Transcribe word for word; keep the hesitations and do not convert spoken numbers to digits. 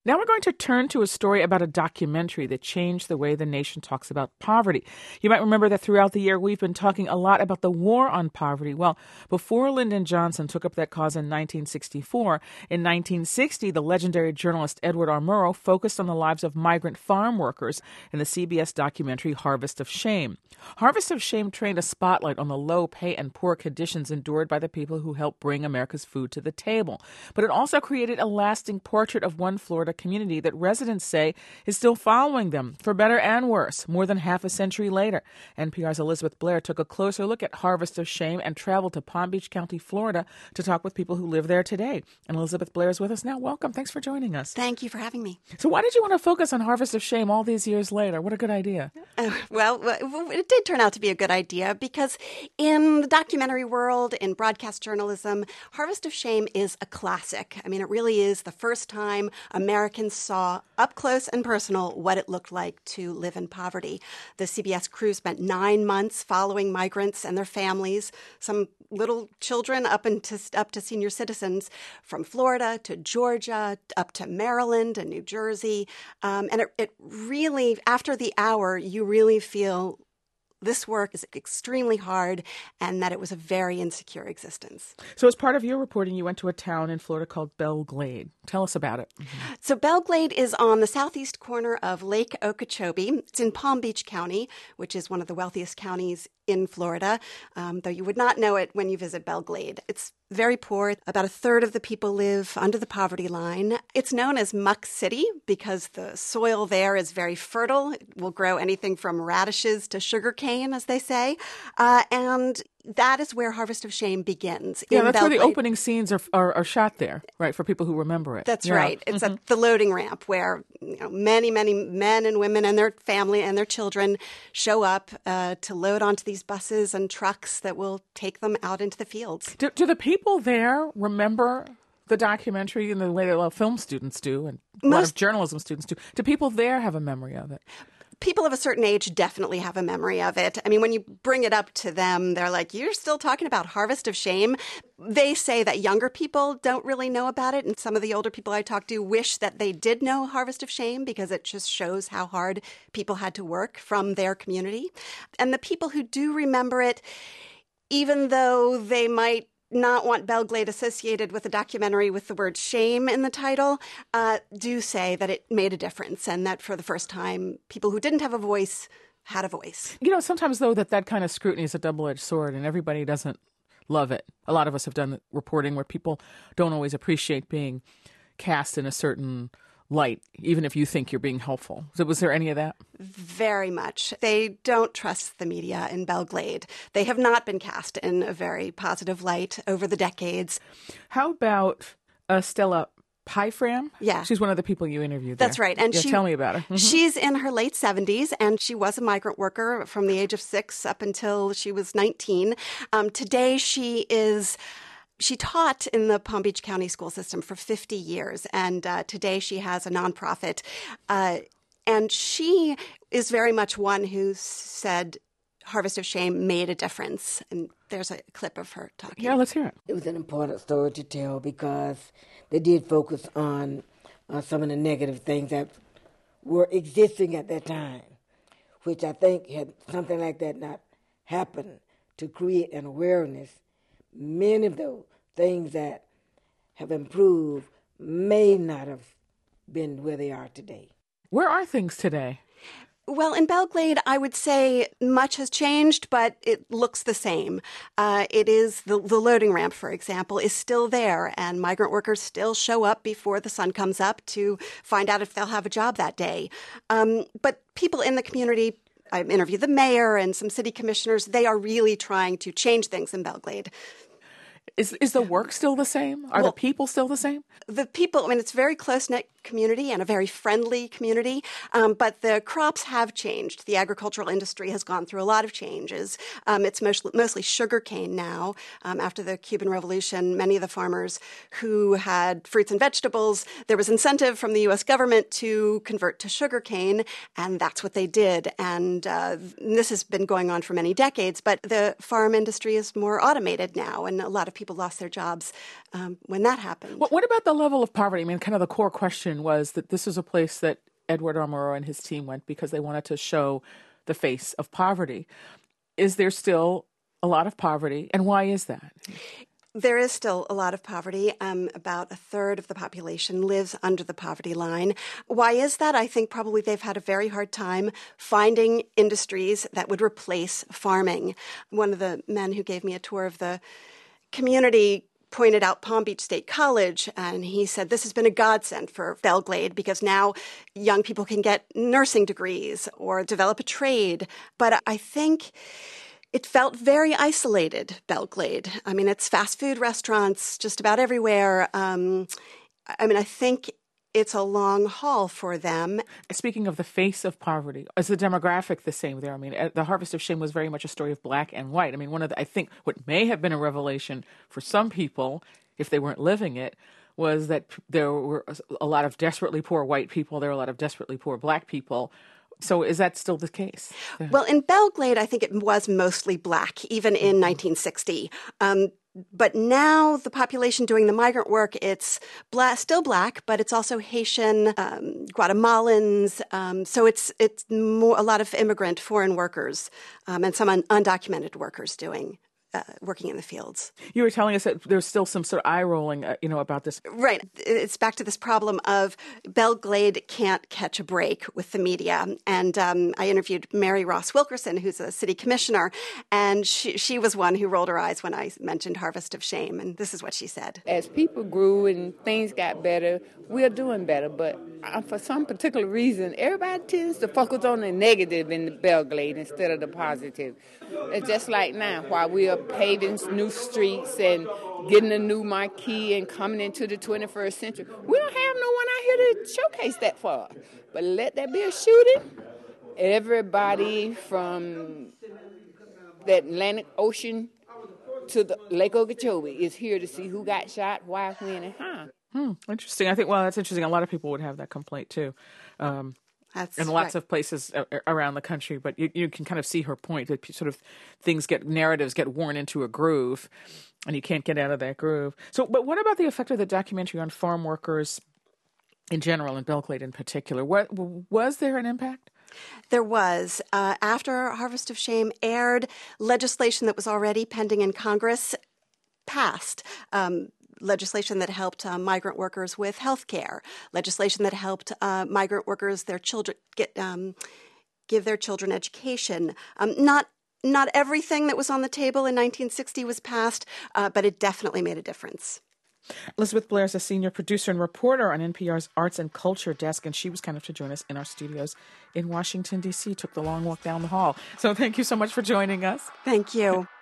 Now we're going to turn to a story about a documentary that changed the way the nation talks about poverty. You might remember that throughout the year we've been talking a lot about the war on poverty. Well, before Lyndon Johnson took up that cause in nineteen sixty-four, in nineteen sixty, the legendary journalist Edward R. Murrow focused on the lives of migrant farm workers in the C B S documentary Harvest of Shame. Harvest of Shame trained a spotlight on the low pay and poor conditions endured by the people who helped bring America's food to the table. But it also created a lasting portrait of one Florida community that residents say is still following them, for better and worse, more than half a century later. N P R's Elizabeth Blair took a closer look at Harvest of Shame and traveled to Palm Beach County, Florida, to talk with people who live there today. And Elizabeth Blair is with us now. Welcome. Thanks for joining us. Thank you for having me. So why did you want to focus on Harvest of Shame all these years later? What a good idea. Uh, well, it did turn out to be a good idea because in the documentary world, in broadcast journalism, Harvest of Shame is a classic. I mean, it really is the first time Americans saw up close and personal what it looked like to live in poverty. The C B S crew spent nine months following migrants and their families, some little children up into up to senior citizens, from Florida to Georgia, up to Maryland and New Jersey. Um, and it, it really, after the hour, you really feel this work is extremely hard and that it was a very insecure existence. So as part of your reporting, you went to a town in Florida called Belle Glade. Tell us about it. Mm-hmm. So Belle Glade is on the southeast corner of Lake Okeechobee. It's in Palm Beach County, which is one of the wealthiest counties in Florida, um, though you would not know it when you visit Belle Glade. It's very poor. About a third of the people live under the poverty line. It's known as Muck City because the soil there is very fertile. It will grow anything from radishes to sugar cane, as they say. Uh, and that is where Harvest of Shame begins. Yeah, that's Belle where the Glade. opening scenes are, are are shot there, right, for people who remember it. That's yeah. right. It's mm-hmm. at the loading ramp where you know, many, many men and women and their family and their children show up uh, to load onto these buses and trucks that will take them out into the fields. Do, do the people there remember the documentary in the way that a lot of film students do and a Most, lot of journalism students do? Do people there have a memory of it? People of a certain age definitely have a memory of it. I mean, when you bring it up to them, they're like, you're still talking about Harvest of Shame? They say that younger people don't really know about it. And some of the older people I talk to wish that they did know Harvest of Shame because it just shows how hard people had to work from their community. And the people who do remember it, even though they might not want Belle Glade associated with a documentary with the word shame in the title, uh, do say that it made a difference and that for the first time, people who didn't have a voice had a voice. You know, sometimes, though, that that kind of scrutiny is a double-edged sword and everybody doesn't love it. A lot of us have done reporting where people don't always appreciate being cast in a certain light, even if you think you're being helpful. So was there any of that? Very much. They don't trust the media in Belle Glade. They have not been cast in a very positive light over the decades. How about uh, Stella Pyfram? Yeah. She's one of the people you interviewed there. That's right. And yeah, she, tell me about her. Mm-hmm. She's in her late seventies, and she was a migrant worker from the age of six up until she was nineteen. Um, today, she is... She taught in the Palm Beach County school system for fifty years, and uh, today she has a nonprofit. Uh, and she is very much one who said Harvest of Shame made a difference. And there's a clip of her talking. Yeah, let's hear it. It was an important story to tell because they did focus on uh, some of the negative things that were existing at that time, which I think had something like that not happened to create an awareness. Many of those things that have improved may not have been where they are today. Where are things today? Well, in Belle Glade, I would say much has changed, but it looks the same. Uh, it is the, the loading ramp, for example, is still there, and migrant workers still show up before the sun comes up to find out if they'll have a job that day. Um, but people in the community, I interviewed the mayor and some city commissioners, they are really trying to change things in Belle Glade. Is is the work still the same? Are Well, the people still the same? The people, I mean, it's a very close-knit community and a very friendly community, um, but the crops have changed. The agricultural industry has gone through a lot of changes. Um, it's mostly, mostly sugarcane now. Um, after the Cuban Revolution, many of the farmers who had fruits and vegetables, there was incentive from the U S government to convert to sugarcane, and that's what they did. And uh, this has been going on for many decades, but the farm industry is more automated now, and a lot of people lost their jobs um, when that happened. What, what about the level of poverty? I mean, kind of the core question was that this was a place that Edward R. Murrow and his team went because they wanted to show the face of poverty. Is there still a lot of poverty, and why is that? There is still a lot of poverty. Um, about a third of the population lives under the poverty line. Why is that? I think probably they've had a very hard time finding industries that would replace farming. One of the men who gave me a tour of the community pointed out Palm Beach State College, and he said this has been a godsend for Belle Glade because now young people can get nursing degrees or develop a trade. But I think it felt very isolated, Belle Glade. I mean, it's fast food restaurants just about everywhere. Um, I mean, I think it's a long haul for them. Speaking of the face of poverty, is the demographic the same there? I mean, The Harvest of Shame was very much a story of black and white. I mean, one of the, I think what may have been a revelation for some people, if they weren't living it, was that there were a lot of desperately poor white people, there were a lot of desperately poor black people. So is that still the case? Yeah. Well, in Belle Glade, I think it was mostly black, even in nineteen sixty. Um, but now the population doing the migrant work, it's black, still black, but it's also Haitian, um, Guatemalans. Um, so it's it's more, a lot of immigrant foreign workers um, and some un- undocumented workers doing Uh, working in the fields. You were telling us that there's still some sort of eye rolling, uh, you know, about this. Right. It's back to this problem of Belle Glade can't catch a break with the media. And um, I interviewed Mary Ross Wilkerson, who's a city commissioner, and she, she was one who rolled her eyes when I mentioned Harvest of Shame. And this is what she said. As people grew and things got better, we're doing better. But uh, for some particular reason, everybody tends to focus on the negative in the Belle Glade instead of the positive. It's just like now, while we are paving new streets and getting a new marquee and coming into the twenty-first century, we don't have no one out here to showcase that for. But let there be a shooting, everybody from the Atlantic Ocean to the Lake Okeechobee is here to see who got shot, why, when, and how. Hmm, interesting. I think, well, that's interesting. A lot of people would have that complaint, too. Um, That's in lots right. of places around the country, but you, you can kind of see her point that sort of things get, narratives get worn into a groove, and you can't get out of that groove. So, but what about the effect of the documentary on farm workers in general, and Belle Glade in particular? What, was there an impact? There was. Uh, after Harvest of Shame aired, legislation that was already pending in Congress passed. Um, legislation that helped uh, migrant workers with health care, legislation that helped uh, migrant workers, their children, get um, give their children education. Um, not not everything that was on the table in nineteen sixty was passed, uh, but it definitely made a difference. Elizabeth Blair is a senior producer and reporter on N P R's Arts and Culture desk, and she was kind of to join us in our studios in Washington, D C, took the long walk down the hall. So thank you so much for joining us. Thank you.